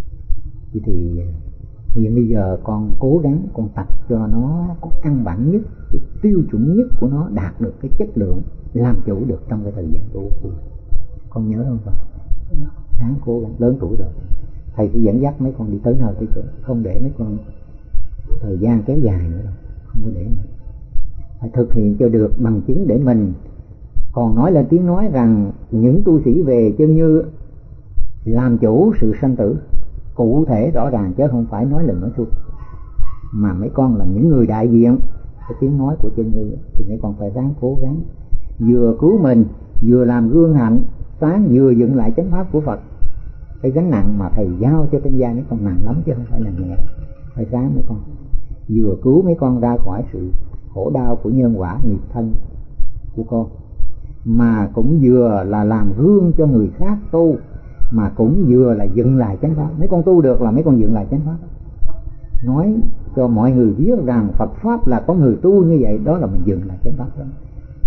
S2: Thì hiện bây giờ con cố gắng con tập cho nó có căn bản nhất, cái tiêu chuẩn nhất của nó đạt được cái chất lượng làm chủ được trong cái thời gian tu của con. Nhớ không con? Sáng cố gắng, lớn tuổi rồi thầy sẽ dẫn dắt mấy con đi tới nơi tới chỗ, không để mấy con thời gian kéo dài nữa đâu, không có để nữa. Phải thực hiện cho được bằng chứng để mình còn nói lên tiếng nói rằng những tu sĩ về chân như làm chủ sự sanh tử cụ thể rõ ràng, chứ không phải nói lời nói suông. Mà mấy con là những người đại diện cái tiếng nói của chân như, thì mấy con phải ráng cố gắng vừa cứu mình, vừa làm gương hạnh sáng, vừa dựng lại chánh pháp của Phật. Cái gánh nặng mà thầy giao cho trên vai mấy con nặng lắm chứ không phải là nhẹ. Phải ráng mấy con vừa cứu mấy con ra khỏi sự khổ đau của nhân quả nghiệp thân của con, mà cũng vừa là làm gương cho người khác tu, mà cũng vừa là dựng lại chánh pháp. Mấy con tu được là mấy con dựng lại chánh pháp, nói cho mọi người biết rằng Phật pháp là có người tu như vậy, đó là mình dựng lại chánh pháp đó,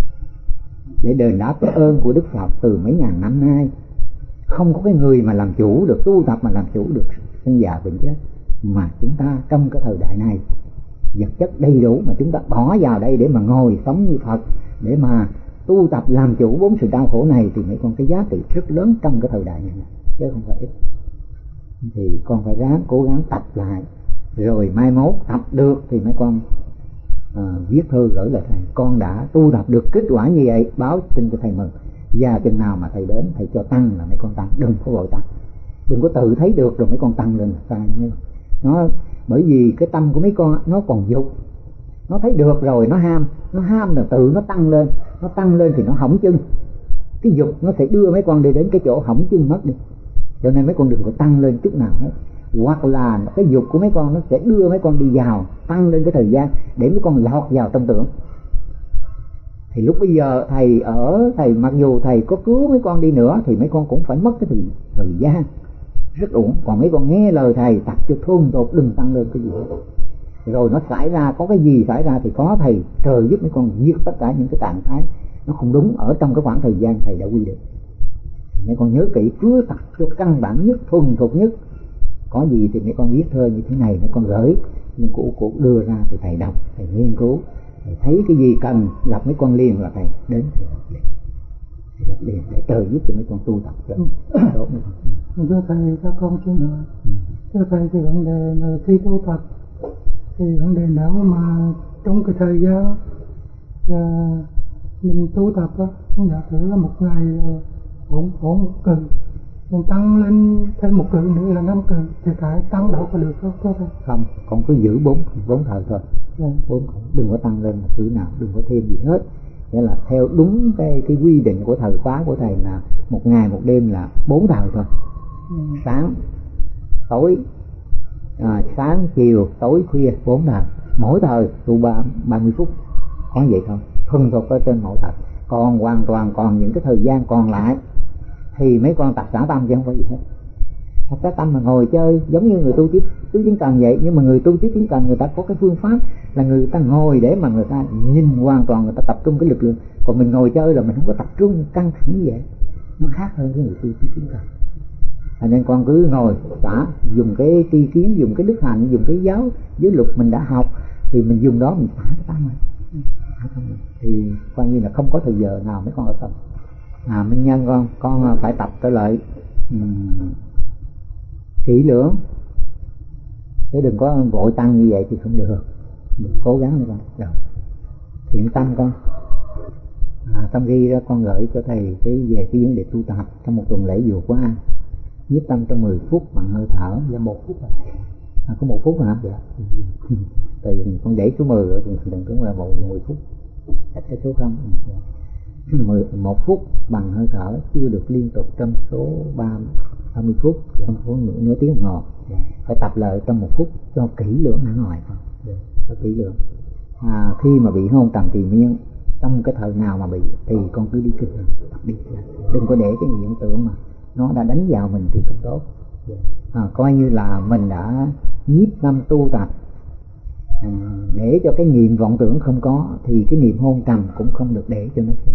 S2: để đền đáp cái ơn của Đức Phật từ mấy ngàn năm nay. Không có cái người mà làm chủ được, tu tập mà làm chủ được sinh già bệnh chết. Mà chúng ta trong cái thời đại này vật chất đầy đủ, mà chúng ta bỏ vào đây để mà ngồi sống như Phật, để mà tu tập làm chủ 4 sự đau khổ này, thì mấy con cái giá trị rất lớn trong cái thời đại này, chứ không phải ít. Thì con phải ráng cố gắng tập lại, rồi mai mốt tập được thì mấy con viết thư gửi lại thầy, con đã tu tập được kết quả như vậy, báo tin cho thầy mừng. Và chừng nào mà thầy đến thầy cho tăng là mấy con tăng, đừng có vội tăng, đừng có tự thấy được rồi mấy con tăng lên là sai. Nó bởi vì cái tâm của mấy con nó còn dục, nó thấy được rồi nó ham là tự nó tăng lên thì nó hỏng chân. Cái dục nó sẽ đưa mấy con đi đến cái chỗ hỏng chân mất đi. Cho nên mấy con đừng có tăng lên chút nào hết. Hoặc là cái dục của mấy con nó sẽ đưa mấy con đi vào, tăng lên cái thời gian để mấy con lọt vào trong tưởng. Thì lúc bây giờ thầy mặc dù thầy có cứu mấy con đi nữa thì mấy con cũng phải mất cái thời gian rất uổng. Còn mấy con nghe lời thầy tập cho thuần thục, đừng tăng lên cái gì hết. Rồi nó xảy ra, có cái gì xảy ra thì có thầy trời giúp mấy con diệt tất cả những cái trạng thái nó không đúng ở trong cái khoảng thời gian thầy đã quy định. Thì mấy con nhớ kỹ, cứ tập cho căn bản nhất, thuần thục nhất. Có gì thì mấy con viết thơ như thế này mấy con gửi, nhưng cụ đưa ra thì thầy đọc, thầy nghiên cứu, thầy thấy cái gì cần gặp mấy con liền là thầy đến thầy gặp liền để trời giúp cho mấy con tu tập cho tốt.
S1: Thưa thầy, cho con xin hỏi, thưa thầy, cái vấn đề mà khi tu tập thì vấn đề nào mà trong cái thời gian là mình tu tập á, giả sử là một ngày ổn một cự, mình tăng lên thêm một cự nữa là 5 cự, thì phải tăng đâu có được không thưa thầy?
S2: Không, con cứ giữ bốn thời thôi. Đừng có tăng lên một cự nào, đừng có thêm gì hết. Nghĩa là theo đúng cái quy định của thời khóa của thầy là một ngày một đêm là 4 thời thôi. Sáng tối, sáng chiều tối khuya 4 thời, mỗi thời tu 30 phút, có vậy thôi, thuần thục ở trên mỗi thời. Còn hoàn toàn còn những cái thời gian còn lại thì mấy con tập xả tâm chứ không có gì hết. Thật ra tâm mà ngồi chơi giống như người tu tứ chứng cần vậy, nhưng mà người tu tứ chứng cần người ta có cái phương pháp là người ta ngồi để mà người ta nhìn hoàn toàn, người ta tập trung cái lực lượng. Còn mình ngồi chơi là mình không có tập trung căng thẳng như vậy, nó khác hơn cái người tu tứ chứng cần. Nên con cứ ngồi xả, dùng cái tri kiến, dùng cái đức hạnh, dùng cái giáo giới luật mình đã học thì mình dùng đó mình xả cái tâm này. Thì coi như là không có thời giờ nào mấy con ở tâm. Minh Nhân con phải tập trở lại kỹ lưỡng, chứ đừng có vội tăng như vậy thì không được. Mình cố gắng đi con. Rồi thiện tâm con. Trong ghi đó con gửi cho thầy về cái vấn đề tu tập trong một tuần lễ vừa qua. Nhiếp tâm trong 10 phút bằng hơi thở. Là 1 phút rồi. Có 1 phút hả? Dạ. Thì con để số 10 rồi, đừng có là 10 phút. Cái số không. 1 phút bằng hơi thở chưa được liên tục trong số 30 phút, trong số nửa tiếng đồng hồ. Phải tập lại trong 1 phút cho kỹ lưỡng ở ngoài con. Cho kỹ lưỡng. Khi mà bị hôn trầm thì miên, trong cái thời nào mà bị thì con cứ đi kinh hành, đi. Đừng có để cái hiện tượng mà nó đã đánh vào mình thì không tốt. Coi như là mình đã nhiếp tâm tu tập, để cho cái niệm vọng tưởng không có, thì cái niệm hôn trầm cũng không được để cho nó xen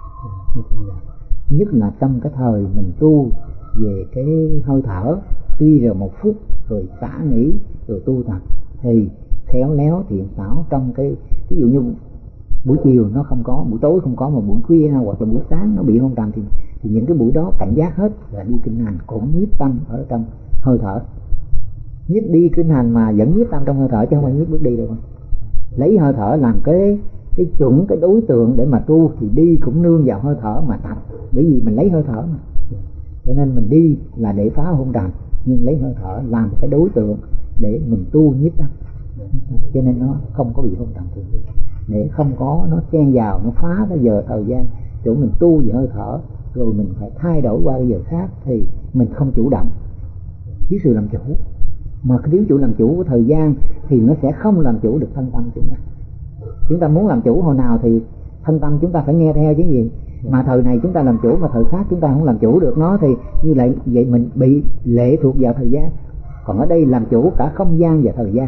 S2: vào. Nhất là trong cái thời mình tu về cái hơi thở, tuy là 1 phút rồi xả nghỉ rồi tu tập thì khéo léo thiện xảo trong cái ví dụ như buổi chiều nó không có, buổi tối không có, mà buổi khuya hoặc là buổi sáng nó bị hôn trầm thì những cái buổi đó cảnh giác hết là đi kinh hành cũng nhiếp tâm ở trong hơi thở. Nhiếp đi kinh hành mà vẫn nhiếp tâm trong hơi thở chứ không phải nhiếp bước đi đâu. Lấy hơi thở làm cái chuẩn, cái đối tượng để mà tu thì đi cũng nương vào hơi thở mà tập, bởi vì mình lấy hơi thở mà. Cho nên mình đi là để phá hôn trầm, nhưng lấy hơi thở làm cái đối tượng để mình tu nhiếp tâm, cho nên nó không có bị hôn trầm thường xuyên, để không có nó xen vào, nó phá cái giờ thời gian chỗ mình tu về hơi thở rồi mình phải thay đổi qua cái giờ khác thì mình không chủ động, thiếu sự làm chủ. Mà cái thiếu chủ làm chủ của thời gian thì nó sẽ không làm chủ được thân tâm chúng ta. Chúng ta muốn làm chủ hồi nào thì thân tâm chúng ta phải nghe theo chứ gì. Mà thời này chúng ta làm chủ mà thời khác chúng ta không làm chủ được nó thì như vậy mình bị lệ thuộc vào thời gian. Còn ở đây làm chủ cả không gian và thời gian.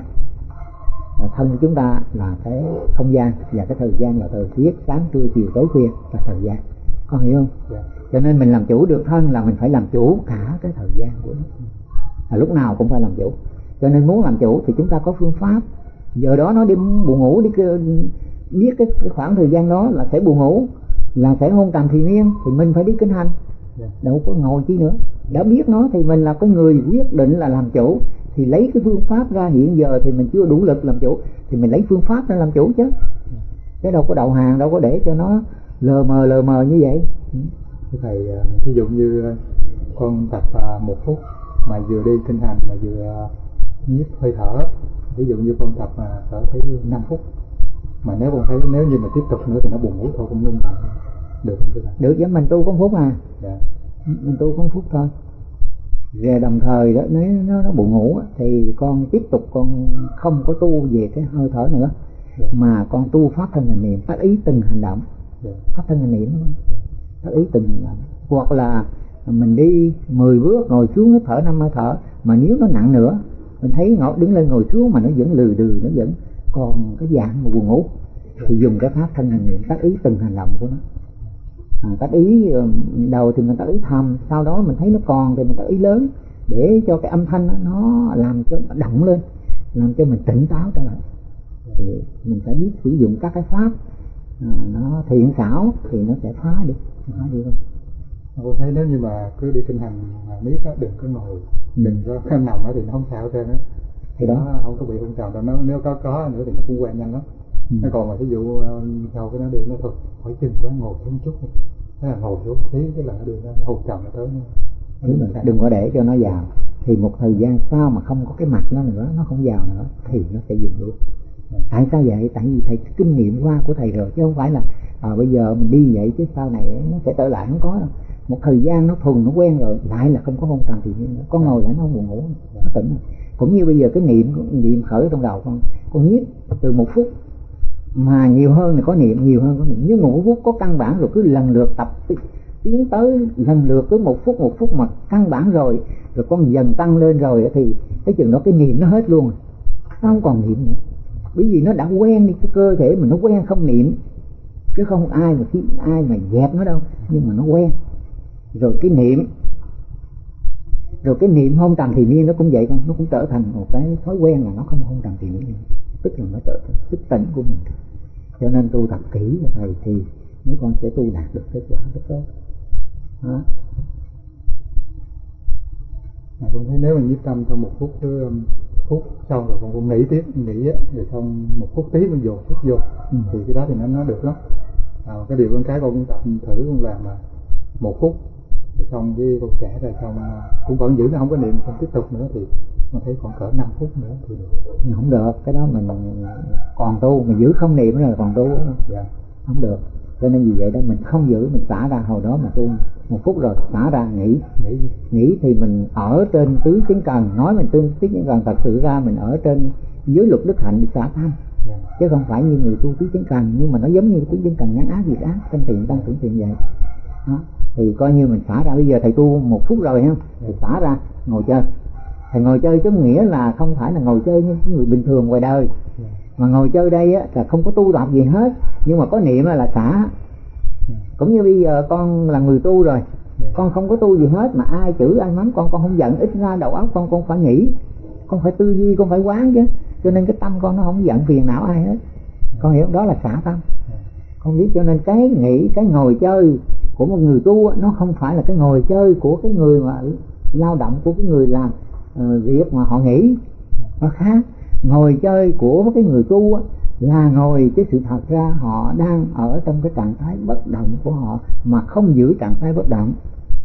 S2: Thân của chúng ta là cái không gian và cái thời gian là thời tiết, sáng trưa chiều tối khuya là thời gian. Con hiểu không? Cho nên mình làm chủ được thân là mình phải làm chủ cả cái thời gian của nó. Lúc nào cũng phải làm chủ. Cho nên muốn làm chủ thì chúng ta có phương pháp. Giờ đó nó đi buồn ngủ, đi biết cái khoảng thời gian đó là sẽ buồn ngủ, là sẽ hôn trầm thì miên, thì mình phải đi kinh hành, đâu có ngồi chi nữa. Đã biết nó thì mình là cái người quyết định là làm chủ, thì lấy cái phương pháp ra. Hiện giờ thì mình chưa đủ lực làm chủ thì mình lấy phương pháp ra làm chủ chứ, cái đâu có đầu hàng, đâu có để cho nó lờ mờ như vậy.
S3: Thầy, ví dụ như con tập 1 phút mà vừa đi kinh hành mà vừa nhiếp hơi thở, ví dụ như con tập mà cỡ thấy 5 phút, mà nếu con thấy nếu như mà tiếp tục nữa thì nó buồn ngủ thôi, con ngưng lại được không thưa thầy?
S2: Được, chứ mình tu có 1 phút à.
S3: Dạ.
S2: Mình tu có 1 phút thôi. Rồi đồng thời đó, nếu nó buồn ngủ thì con tiếp tục con không có tu về cái hơi thở nữa, mà con tu pháp thân hành niệm, tác ý từng hành động. Pháp thân hành niệm, tác ý từng hành động. Hoặc là mình đi 10 bước ngồi xuống hít thở 5 hơi thở, mà nếu nó nặng nữa mình thấy đứng lên ngồi xuống mà nó vẫn lừ đừ, nó vẫn còn cái dạng mà buồn ngủ thì dùng cái pháp thân hành niệm tác ý từng hành động của nó. Tác ý đầu thì mình tác ý thầm, sau đó mình thấy nó còn thì mình tác ý lớn, để cho cái âm thanh nó làm cho nó động lên, làm cho mình tỉnh táo trở lại. Thì mình phải biết sử dụng các cái pháp nó thiện xảo thì nó sẽ phá đi không?
S3: Con thấy nếu như mà cứ đi kinh hành mà biết á, đừng có ngồi, đừng có nằm á thì nó không sao hết trơn á. Thì đó không có bị hôn trầm đâu, nếu có nữa thì nó cũng quen nhanh lắm. Nó còn mà ví dụ sau cái nó đi nó thôi khỏi chừng quá, ngồi xuống chút, thế là ngồi xuống tí cái là nó đi nó hôn trầm nó tới.
S2: Đừng có để cho nó vào, thì một thời gian sau mà không có cái mặt nó nữa, nó không vào nữa thì nó sẽ dừng được. Tại sao vậy? Tại vì thầy kinh nghiệm qua của thầy rồi, chứ không phải là bây giờ mình đi vậy chứ sau này nó sẽ trở lại, không có đâu. Một thời gian nó thuần, nó quen rồi lại là không có hôn trầm thì có ngồi lại nó không buồn ngủ, nó tỉnh. Cũng như bây giờ cái niệm khởi trong đầu con nhiếp từ 1 phút mà nhiều hơn thì có niệm, nhiều hơn có niệm, nhưng 1 phút có căn bản rồi cứ lần lượt tập tiến tới lần lượt cứ một phút mà căn bản rồi con dần tăng lên rồi thì cái chừng đó cái niệm nó hết luôn, nó không còn niệm nữa, bởi vì nó đã quen đi, cái cơ thể mình nó quen không niệm, chứ không ai mà dẹp nó đâu, nhưng mà nó quen rồi cái niệm hôn trầm thì niên nó cũng vậy con, nó cũng trở thành một cái thói quen là nó không hôn trầm thì niên, tức là nó trở thành thức tỉnh của mình. Cho nên tu tập kỹ cho thầy thì mấy con sẽ tu đạt được kết quả rất tốt.
S3: Con thấy nếu mình nhiếp tâm trong 1 phút cứ phút xong rồi con cũng nghỉ tiếp, rồi xong 1 phút tí mình dồn sức vô, thì cái đó thì nó được lắm. Cái điều con cái con cũng tập thử, con làm mà 1 phút rồi xong cái con xả ra, xong cũng vẫn giữ nó không có niệm, không tiếp tục nữa, thì con thấy còn cỡ 5 phút nữa thì được.
S2: Nhưng không được, cái đó mình còn tu, mình giữ không niệm là còn tu đó.
S3: Dạ.
S2: Không được, cho nên vì vậy đó mình không giữ, mình xả ra hồi đó mà tu 1 phút rồi xả ra nghỉ thì mình ở trên tứ chánh cần, nói mình tứ chánh cần thật sự ra mình ở trên dưới luật đức hạnh để xả tham, chứ không phải như người tu tứ chánh cần, nhưng mà nó giống như tứ chánh cần ngắn ác diệt ác, tâm thiện tăng trưởng thiện vậy đó. Thì coi như mình xả ra, bây giờ thầy tu 1 phút rồi ha, thì xả ra ngồi chơi. Thầy ngồi chơi chứ nghĩa là không phải là ngồi chơi như người bình thường ngoài đời, mà ngồi chơi đây á là không có tu tập gì hết, nhưng mà có niệm là xả. Cũng như bây giờ con là người tu rồi, con không có tu gì hết, mà ai chửi ai mắng con không giận, ít ra đầu óc con phải nghĩ, con phải tư duy, con phải quán chứ, cho nên cái tâm con nó không giận phiền não ai hết, con hiểu đó là xả tâm. Con biết, cho nên cái nghĩ, cái ngồi chơi của một người tu nó không phải là cái ngồi chơi của cái người mà lao động, của cái người làm việc mà họ nghĩ, nó khác. Ngồi chơi của cái người tu là ngồi, chứ sự thật ra họ đang ở trong cái trạng thái bất động của họ mà không giữ trạng thái bất động.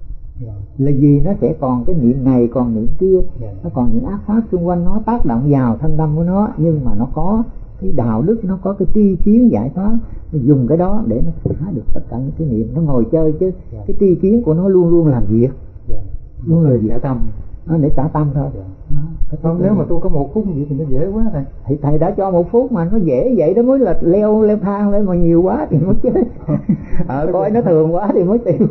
S2: Là vì nó sẽ còn cái niệm này, còn niệm kia, nó còn những ác pháp xung quanh nó tác động vào thân tâm của nó, nhưng mà nó có cái đạo đức, nó có cái tri kiến giải thoát, nó dùng cái đó để nó xả được tất cả những cái niệm. Nó ngồi chơi chứ cái tri kiến của nó luôn luôn làm việc,
S3: luôn là xả tâm,
S2: nó để xả tâm thôi.
S3: Không, nếu mà tôi có 1 phút gì thì nó dễ quá thầy.
S2: Thì thầy đã cho 1 phút mà nó dễ vậy đó mới là leo thang lên, mà nhiều quá thì mới chết. Coi nó thường quá thì mới tiêu.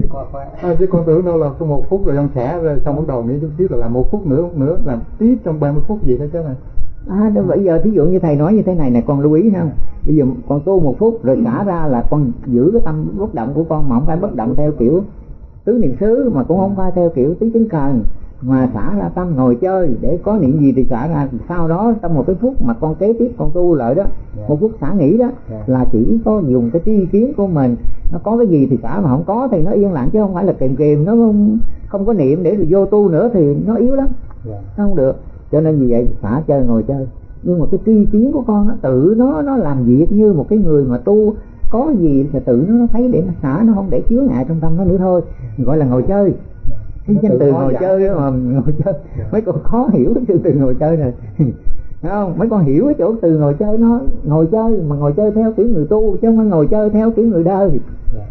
S3: Chứ con tưởng đâu là có 1 phút rồi con xả rồi xong bắt đầu nghĩ chút xíu là làm 1 phút nữa làm tiếp trong 30 phút gì đó chứ này.
S2: Bây giờ thí dụ như thầy nói như thế này nè, con lưu ý không? Bây giờ con tu 1 phút rồi xả ra là con giữ cái tâm bất động của con, mà không phải bất động theo kiểu tứ niệm xứ, mà cũng không phải theo kiểu tứ chánh cần, mà xả ra tâm ngồi chơi để có niệm gì thì xả ra. Sau đó trong 1 cái phút mà con kế tiếp con tu lại đó, 1 phút xả nghỉ đó, là chỉ có dùng cái tri kiến của mình, nó có cái gì thì xả, mà không có thì nó yên lặng, chứ không phải là kìm nó không có niệm để rồi vô tu nữa thì nó yếu lắm, nó không được. Cho nên vì vậy xả chơi ngồi chơi, nhưng mà cái tri kiến của con nó tự nó làm việc như một cái người mà tu, có gì thì tự nó thấy để nó xả, nó không để chứa ngại trong tâm nó nữa thôi, gọi là ngồi chơi. Cái danh từ ngồi chơi đó mà ngồi chơi, mấy con khó hiểu cái từ ngồi chơi này. Thấy không? Mấy con hiểu cái chỗ từ ngồi chơi, nó ngồi chơi mà ngồi chơi theo kiểu người tu, chứ không phải ngồi chơi theo kiểu người đời.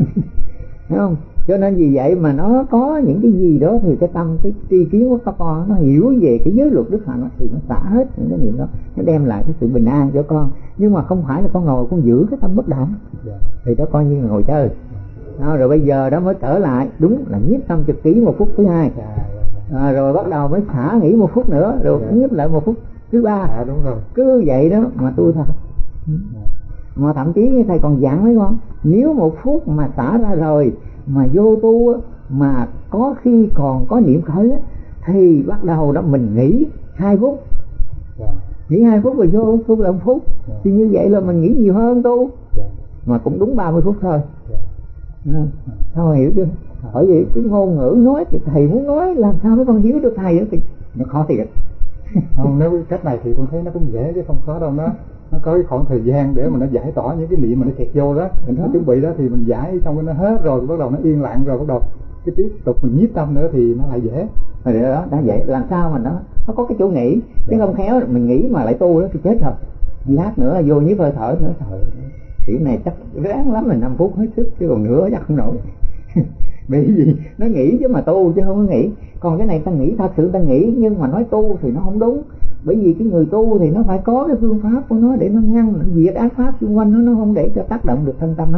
S2: Thấy không? Cho nên vì vậy mà nó có những cái gì đó thì cái tâm, cái tri kiến của các con nó hiểu về cái giới luật đức hạnh thì nó xả hết những cái niệm đó, nó đem lại cái sự bình an cho con. Nhưng mà không phải là con ngồi con giữ cái tâm bất động, thì đó coi như là ngồi chơi. Rồi bây giờ đó mới trở lại đúng là nhiếp tâm trực ký 1 phút thứ 2, rồi bắt đầu mới xả nghỉ 1 phút nữa, rồi nhiếp lại 1 phút thứ 3.
S3: Đúng rồi.
S2: Cứ vậy đó mà tu thật. Mà thậm chí như thầy còn dặn mấy con, nếu 1 phút mà xả ra rồi mà vô tu mà có khi còn có niệm khởi thì bắt đầu đó mình nghỉ 2 phút. Nghỉ 2 phút rồi vô tu là 1 phút. Thì như vậy là mình nghỉ nhiều hơn tu, mà cũng đúng 30 phút thôi. Sao hiểu chưa? Bởi vì cái ngôn ngữ nói thì thầy muốn nói làm sao mấy con hiểu được thầy thì nó khó thiệt.
S3: Không, nếu cái cách này thì con thấy nó cũng dễ chứ không khó đâu. Nó có cái khoảng thời gian để mà nó giải tỏa những cái niệm mà nó kẹt vô đó, nó chuẩn bị đó thì mình giải xong nó hết rồi, bắt đầu nó yên lặng rồi, bắt đầu cái tiếp tục mình nhiếp tâm nữa thì nó lại dễ.
S2: Rồi đó đã vậy, làm sao mà nó có cái chỗ nghỉ, chứ không khéo mình nghỉ mà lại tu đó thì chết rồi. Lát nữa vô nhiếp hơi thở nữa, trời, kiểu này chắc ráng lắm là 5 phút hết sức, chứ còn nữa chắc không nổi. Bởi vì nó nghĩ chứ mà tu chứ không có nghĩ. Còn cái này ta nghĩ thật sự ta nghĩ, nhưng mà nói tu thì nó không đúng. Bởi vì cái người tu thì nó phải có cái phương pháp của nó để nó ngăn diệt ác pháp xung quanh nó không để cho tác động được thân tâm nó.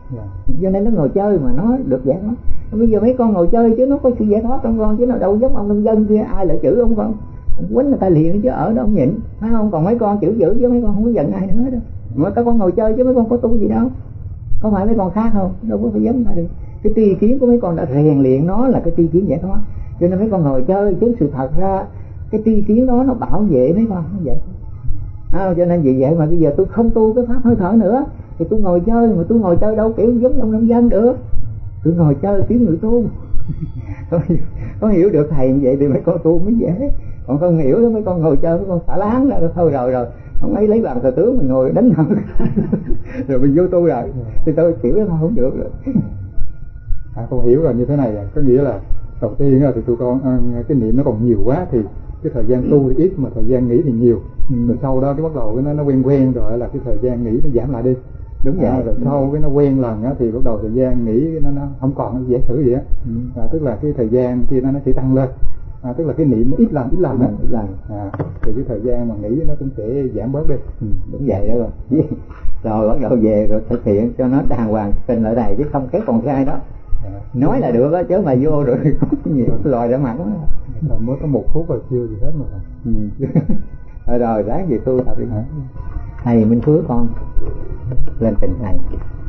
S2: Cho nên nó ngồi chơi mà nó được giải thoát. Bây giờ mấy con ngồi chơi chứ nó có sự giải thoát trong con, chứ nó đâu giống ông nông dân kia ai lại chửi ông con, ông quýnh người ta liền chứ ở đó ông nhịn, phải không? Còn mấy con chửi chứ mấy con không có giận ai nữa đâu. Mà các con ngồi chơi chứ mấy con có tu gì đâu, có phải mấy con khác không? Đâu có phải giống ta được. Cái tri kiến của mấy con đã rèn luyện nó là cái tri kiến giải thoát, cho nên mấy con ngồi chơi chứ sự thật ra cái tri kiến đó nó bảo vệ mấy con, nó vậy. Cho nên vì vậy mà bây giờ tôi không tu cái pháp hơi thở nữa thì tôi ngồi chơi, mà tôi ngồi chơi đâu kiểu giống như ông nông dân được, tôi ngồi chơi kiểu người tu. Có hiểu được thầy như vậy thì mấy con tu mới dễ, còn không hiểu đó mấy con ngồi chơi mấy con xả láng ra thôi rồi ông ấy lấy bàn cờ tướng mình ngồi đánh nhau rồi mình vô tu rồi thì tôi kiểu đó không được rồi.
S3: Con hiểu rồi, như thế này có nghĩa là đầu tiên thì tụi con cái niệm nó còn nhiều quá thì cái thời gian tu thì ít mà thời gian nghỉ thì nhiều. Rồi sau đó cái bắt đầu nó quen rồi là cái thời gian nghỉ nó giảm lại đi. Đúng vậy. Rồi sau cái nó quen lần thì bắt đầu thời gian nghỉ nó không còn dễ xử gì á. Tức là cái thời gian kia nó chỉ tăng lên. Tức là cái niệm nó ít lần á. Thì cái thời gian mà nghỉ nó cũng sẽ giảm bớt đi.
S2: Đúng vậy đó rồi. Rồi bắt đầu về rồi thực hiện cho nó đàng hoàng tình lại này chứ không kéo còn sai đó. Nói là được á chứ mà vô rồi nhiều lòi ra mặt
S3: đó. Mới có 1 phút rồi chưa gì hết mà.
S2: Rồi ráng về tu tập đi. Thầy Minh Phước con lên trình thầy.